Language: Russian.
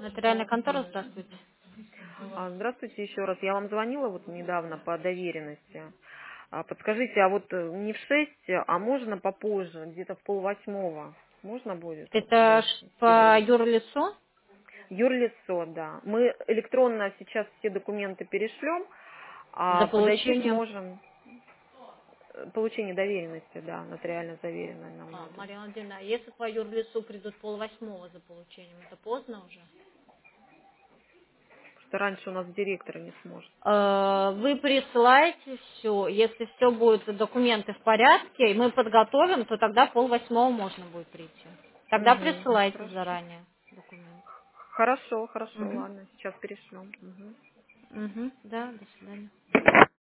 Нотариальная контора, здравствуйте. Здравствуйте еще раз. Я вам звонила вот недавно по доверенности. Подскажите, а вот не в 6, а можно попозже, где-то в 7:30? Можно будет? Вот Это если по сегодня. юрлицу? Юрлицо, да. Мы электронно сейчас все документы перешлем, За а подойти получением. сможем. Получение доверенности, да, нотариально заверенной нам надо. Мария Владимировна, а если по юрлицу придут 7:30 за получением, это поздно уже? Что раньше у нас директор не сможет. Вы присылаете все, если все будет, документы в порядке, и мы подготовим, то тогда 7:30 можно будет прийти. Тогда Угу, присылайте хорошо. заранее документы. Хорошо, Угу. ладно, сейчас перешлем. Угу. Угу. Да, до свидания.